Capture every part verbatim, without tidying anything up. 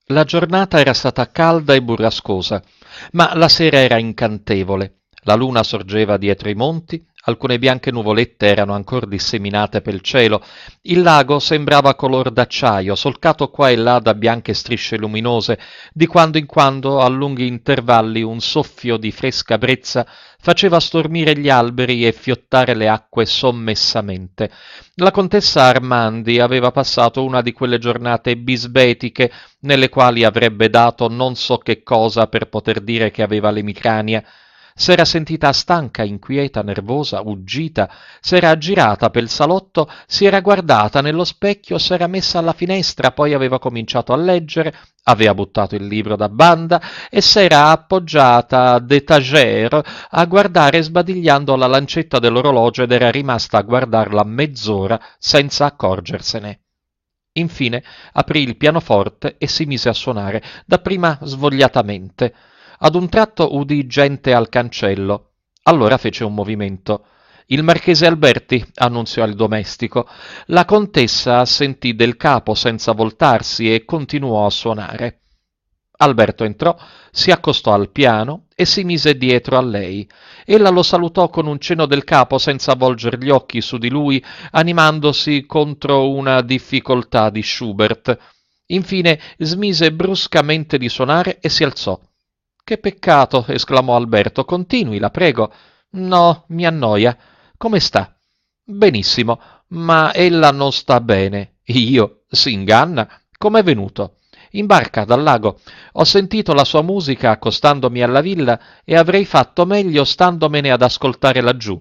La giornata era stata calda e burrascosa, ma la sera era incantevole. La luna sorgeva dietro i monti, alcune bianche nuvolette erano ancora disseminate pel cielo, il lago sembrava color d'acciaio, solcato qua e là da bianche strisce luminose, di quando in quando, a lunghi intervalli, un soffio di fresca brezza faceva stormire gli alberi e fiottare le acque sommessamente. La contessa Armandi aveva passato una di quelle giornate bisbetiche nelle quali avrebbe dato non so che cosa per poter dire che aveva l'emicrania. S'era sentita stanca, inquieta, nervosa, uggita, s'era aggirata pel salotto, si era guardata nello specchio, s'era messa alla finestra, poi aveva cominciato a leggere, aveva buttato il libro da banda e s'era appoggiata d'étagère a guardare sbadigliando la lancetta dell'orologio ed era rimasta a guardarla mezz'ora senza accorgersene. Infine aprì il pianoforte e si mise a suonare, dapprima svogliatamente. Ad un tratto udì gente al cancello. Allora fece un movimento. Il marchese Alberti, annunziò il domestico. La contessa assentì del capo senza voltarsi e continuò a suonare. Alberto entrò, si accostò al piano e si mise dietro a lei. Ella lo salutò con un cenno del capo senza volger gli occhi su di lui, animandosi contro una difficoltà di Schubert. Infine smise bruscamente di suonare e si alzò. «Che peccato!» esclamò Alberto. «Continui, la prego». «No, mi annoia. Come sta?» «Benissimo, ma ella non sta bene». «Io? S'inganna? Com'è venuto?» «In barca, dal lago. Ho sentito la sua musica accostandomi alla villa e avrei fatto meglio standomene ad ascoltare laggiù».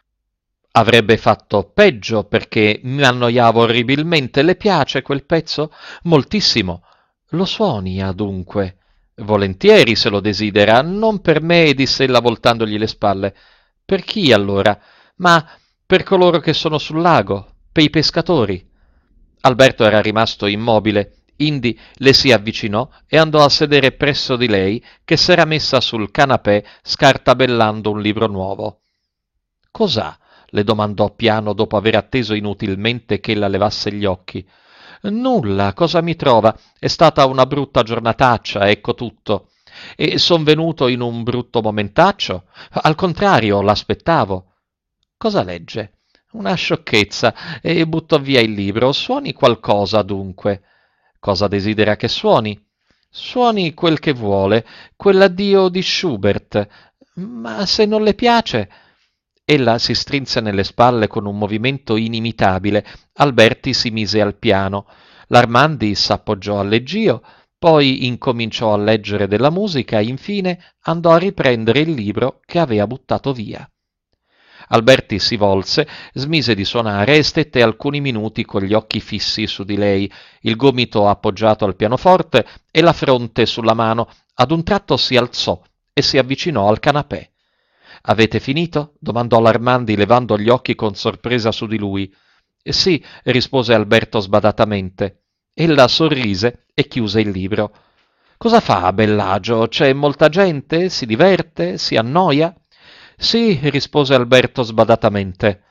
«Avrebbe fatto peggio perché mi annoiavo orribilmente. Le piace quel pezzo?» «Moltissimo». «Lo suoni, adunque?» «Volentieri, se lo desidera. Non per me», disse ella voltandogli le spalle. «Per chi, allora?» «Ma per coloro che sono sul lago, per i pescatori». Alberto era rimasto immobile, indi le si avvicinò e andò a sedere presso di lei, che s'era messa sul canapè scartabellando un libro nuovo. «Cos'ha?» le domandò piano dopo aver atteso inutilmente che ella levasse gli occhi. «Nulla, cosa mi trova? È stata una brutta giornataccia, ecco tutto. E son venuto in un brutto momentaccio? Al contrario, l'aspettavo». «Cosa legge?» «Una sciocchezza, e buttò via il libro. Suoni qualcosa, dunque». «Cosa desidera che suoni?» «Suoni quel che vuole, quell'addio di Schubert. Ma se non le piace...» Ella si strinse nelle spalle con un movimento inimitabile. Alberti si mise al piano. L'Armandi s'appoggiò al leggio, poi incominciò a leggere della musica e infine andò a riprendere il libro che aveva buttato via. Alberti si volse, smise di suonare e stette alcuni minuti con gli occhi fissi su di lei, il gomito appoggiato al pianoforte e la fronte sulla mano. Ad un tratto si alzò e si avvicinò al canapè. «Avete finito?» domandò l'Armandi levando gli occhi con sorpresa su di lui. «Sì», rispose Alberto sbadatamente. Ella sorrise e chiuse il libro. «Cosa fa, bellagio? C'è molta gente? Si diverte? Si annoia?» «Sì», rispose Alberto sbadatamente.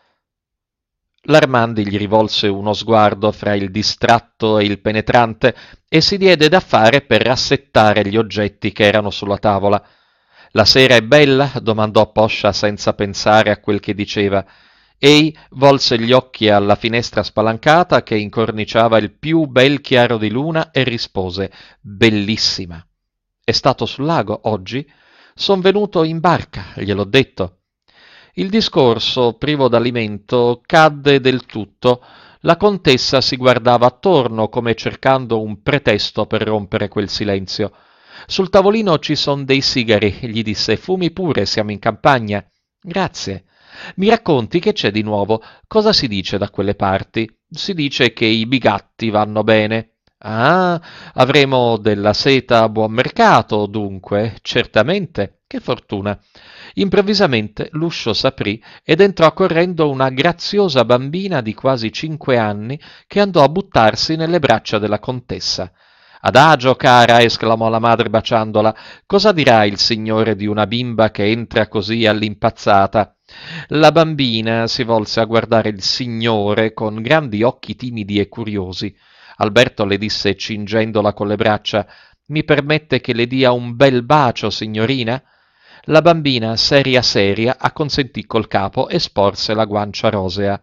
L'Armandi gli rivolse uno sguardo fra il distratto e il penetrante e si diede da fare per rassettare gli oggetti che erano sulla tavola. «La sera è bella?» domandò Poscia senza pensare a quel che diceva. Ei volse gli occhi alla finestra spalancata che incorniciava il più bel chiaro di luna e rispose: «Bellissima». «È stato sul lago oggi?» «Son venuto in barca, gliel'ho detto». Il discorso, privo d'alimento, cadde del tutto. La contessa si guardava attorno come cercando un pretesto per rompere quel silenzio. «Sul tavolino ci son dei sigari», gli disse. «Fumi pure, siamo in campagna». «Grazie». «Mi racconti che c'è di nuovo? Cosa si dice da quelle parti?» «Si dice che i bigatti vanno bene». «Ah, avremo della seta a buon mercato, dunque». «Certamente. Che fortuna». Improvvisamente l'uscio s'aprì ed entrò correndo una graziosa bambina di quasi cinque anni che andò a buttarsi nelle braccia della contessa. «Adagio, cara!» esclamò la madre baciandola. «Cosa dirà il signore di una bimba che entra così all'impazzata?» La bambina si volse a guardare il signore con grandi occhi timidi e curiosi. Alberto le disse cingendola con le braccia: «Mi permette che le dia un bel bacio, signorina?» La bambina, seria seria, acconsentì col capo e sporse la guancia rosea.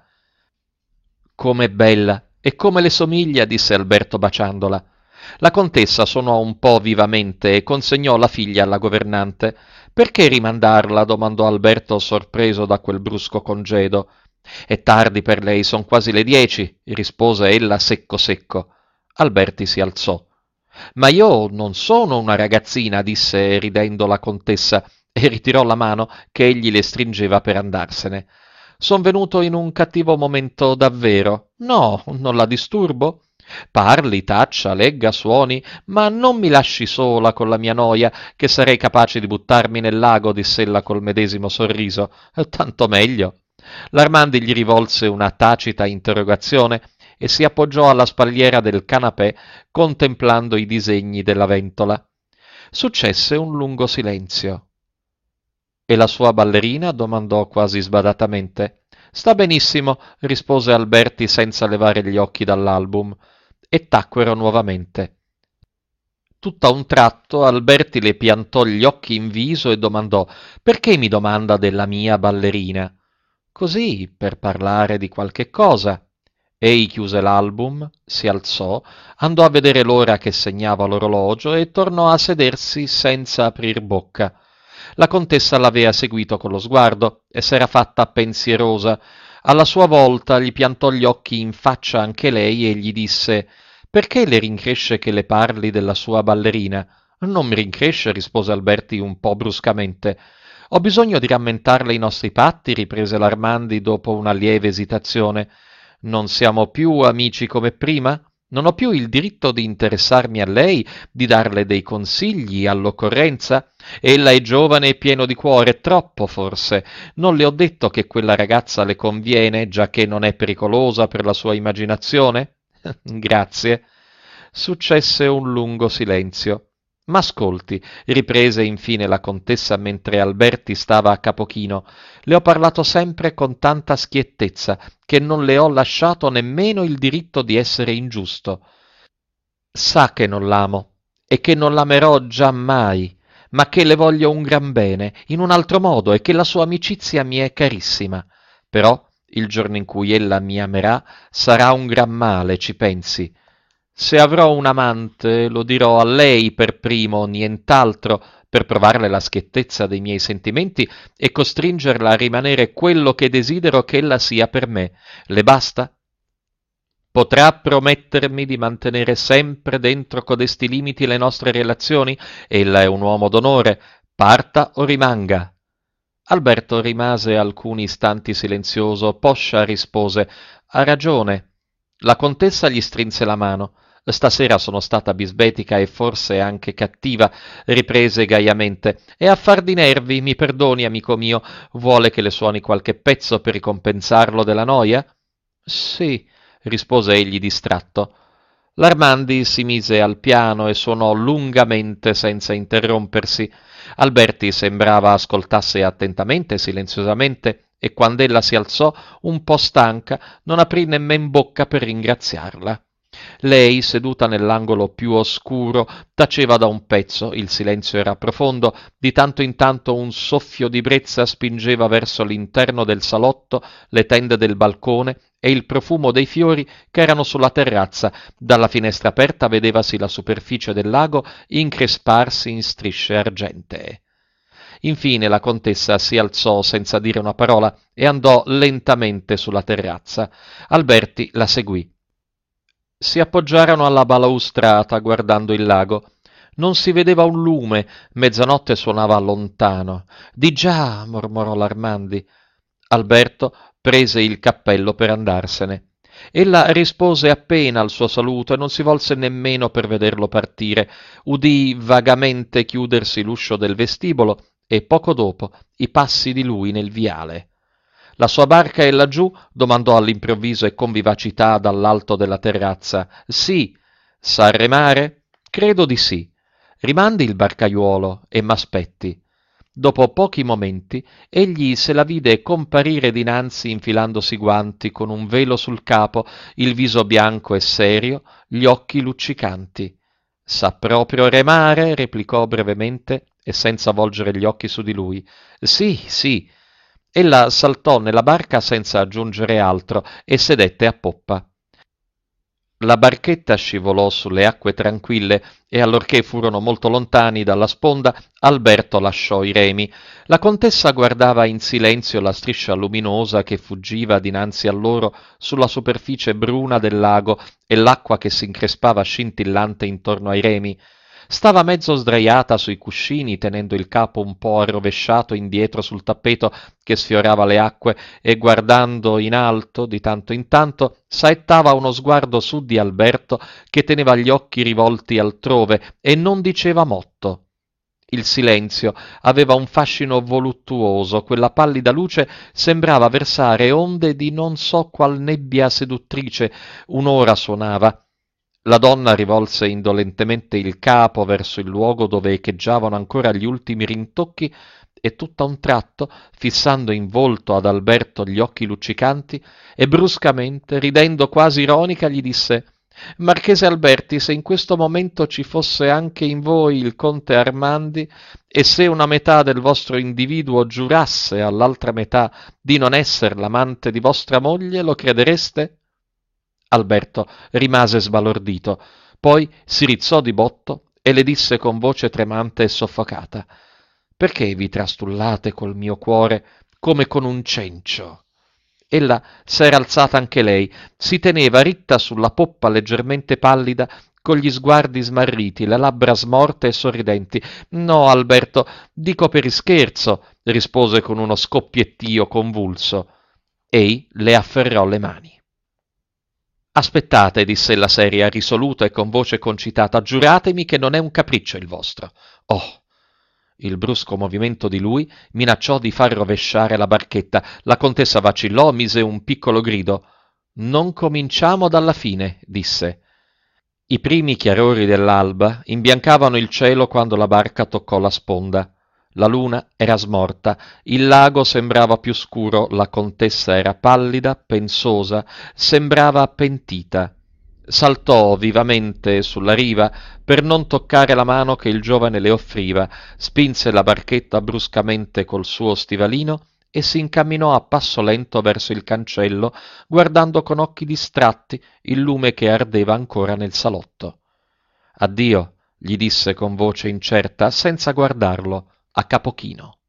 «Com'è bella e come le somiglia!» disse Alberto baciandola. La contessa sonò un po' vivamente e consegnò la figlia alla governante. «Perché rimandarla?» domandò Alberto, sorpreso da quel brusco congedo. «È tardi per lei, son quasi le dieci», rispose ella secco secco. Alberti si alzò. «Ma io non sono una ragazzina», disse ridendo la contessa, e ritirò la mano che egli le stringeva per andarsene. «Son venuto in un cattivo momento davvero. No, non la disturbo?» «Parli, taccia, legga, suoni, ma non mi lasci sola con la mia noia, che sarei capace di buttarmi nel lago», diss'ella col medesimo sorriso. «Tanto meglio». L'Armandi gli rivolse una tacita interrogazione e si appoggiò alla spalliera del canapè contemplando i disegni della ventola. Successe un lungo silenzio. «E la sua ballerina?» domandò quasi sbadatamente. «Sta benissimo», rispose Alberti senza levare gli occhi dall'album, e tacquero nuovamente. Tutt'a un tratto Alberti le piantò gli occhi in viso e domandò: «Perché mi domanda della mia ballerina?» «Così, per parlare di qualche cosa». Ei chiuse l'album, si alzò, andò a vedere l'ora che segnava l'orologio e tornò a sedersi senza aprir bocca. La contessa l'avea seguito con lo sguardo e s'era fatta pensierosa. Alla sua volta gli piantò gli occhi in faccia anche lei e gli disse: «Perché le rincresce che le parli della sua ballerina?» «Non mi rincresce», rispose Alberti un po' bruscamente. «Ho bisogno di rammentarle i nostri patti», riprese l'Armandi dopo una lieve esitazione. «Non siamo più amici come prima? Non ho più il diritto di interessarmi a lei, di darle dei consigli all'occorrenza? Ella è giovane e pieno di cuore, troppo forse. Non le ho detto che quella ragazza le conviene, giacché non è pericolosa per la sua immaginazione?» «Grazie». Successe un lungo silenzio. «Ma ascolti», riprese infine la contessa mentre Alberti stava a capo chino, «le ho parlato sempre con tanta schiettezza che non le ho lasciato nemmeno il diritto di essere ingiusto. Sa che non l'amo e che non l'amerò giammai, ma che le voglio un gran bene, in un altro modo, e che la sua amicizia mi è carissima. Però il giorno in cui ella mi amerà sarà un gran male, ci pensi. Se avrò un amante lo dirò a lei per primo, nient'altro, per provarle la schiettezza dei miei sentimenti e costringerla a rimanere quello che desidero che ella sia per me. Le basta? Potrà promettermi di mantenere sempre dentro codesti limiti le nostre relazioni? Ella è un uomo d'onore, parta o rimanga». Alberto rimase alcuni istanti silenzioso, poscia rispose: «Ha ragione». La contessa gli strinse la mano. «Stasera sono stata bisbetica e forse anche cattiva», riprese gaiamente. «È affar di nervi, mi perdoni, amico mio. Vuole che le suoni qualche pezzo per ricompensarlo della noia?» «Sì», rispose egli distratto. L'Armandi si mise al piano e suonò lungamente senza interrompersi. Alberti sembrava ascoltasse attentamente, silenziosamente, e quand'ella si alzò, un po' stanca, non aprì nemmen bocca per ringraziarla. Lei, seduta nell'angolo più oscuro, taceva da un pezzo, il silenzio era profondo, di tanto in tanto un soffio di brezza spingeva verso l'interno del salotto le tende del balcone e il profumo dei fiori che erano sulla terrazza. Dalla finestra aperta vedevasi la superficie del lago incresparsi in strisce argentee. Infine la contessa si alzò senza dire una parola e andò lentamente sulla terrazza. Alberti la seguì. Si appoggiarono alla balaustrata guardando il lago. Non si vedeva un lume, mezzanotte suonava lontano. «Di già», mormorò l'Armandi. Alberto prese il cappello per andarsene. Ella rispose appena al suo saluto e non si volse nemmeno per vederlo partire. Udì vagamente chiudersi l'uscio del vestibolo e poco dopo i passi di lui nel viale. «La sua barca è laggiù?» domandò all'improvviso e con vivacità dall'alto della terrazza. «Sì». «Sa remare?» «Credo di sì». «Rimandi il barcaiuolo e m'aspetti». Dopo pochi momenti, egli se la vide comparire dinanzi infilandosi i guanti, con un velo sul capo, il viso bianco e serio, gli occhi luccicanti. «Sa proprio remare?» replicò brevemente e senza volgere gli occhi su di lui. «Sì, sì». Ella saltò nella barca senza aggiungere altro e sedette a poppa. La barchetta scivolò sulle acque tranquille e allorché furono molto lontani dalla sponda, Alberto lasciò i remi. La contessa guardava in silenzio la striscia luminosa che fuggiva dinanzi a loro sulla superficie bruna del lago e l'acqua che si increspava scintillante intorno ai remi. Stava mezzo sdraiata sui cuscini, tenendo il capo un po' arrovesciato indietro sul tappeto che sfiorava le acque, e guardando in alto di tanto in tanto saettava uno sguardo su di Alberto, che teneva gli occhi rivolti altrove e non diceva motto. Il silenzio aveva un fascino voluttuoso, quella pallida luce sembrava versare onde di non so qual nebbia seduttrice. Un'ora suonava. La donna rivolse indolentemente il capo verso il luogo dove echeggiavano ancora gli ultimi rintocchi e tutt'a un tratto, fissando in volto ad Alberto gli occhi luccicanti, e bruscamente, ridendo quasi ironica, gli disse: «Marchese Alberti, se in questo momento ci fosse anche in voi il conte Armandi, e se una metà del vostro individuo giurasse all'altra metà di non esser l'amante di vostra moglie, lo credereste?» Alberto rimase sbalordito, poi si rizzò di botto e le disse con voce tremante e soffocata: «Perché vi trastullate col mio cuore come con un cencio?» Ella s'era alzata anche lei, si teneva ritta sulla poppa leggermente pallida, con gli sguardi smarriti, le labbra smorte e sorridenti. «No, Alberto, dico per ischerzo», rispose con uno scoppiettio convulso. Ei le afferrò le mani. «Aspettate», disse ella seria, risoluta e con voce concitata, «giuratemi che non è un capriccio il vostro». «Oh!» Il brusco movimento di lui minacciò di far rovesciare la barchetta. La contessa vacillò, mise un piccolo grido. «Non cominciamo dalla fine», disse. I primi chiarori dell'alba imbiancavano il cielo quando la barca toccò la sponda. La luna era smorta, il lago sembrava più scuro, la contessa era pallida, pensosa, sembrava pentita. Saltò vivamente sulla riva per non toccare la mano che il giovane le offriva, spinse la barchetta bruscamente col suo stivalino e si incamminò a passo lento verso il cancello, guardando con occhi distratti il lume che ardeva ancora nel salotto. «Addio», gli disse con voce incerta, senza guardarlo, a capo chino.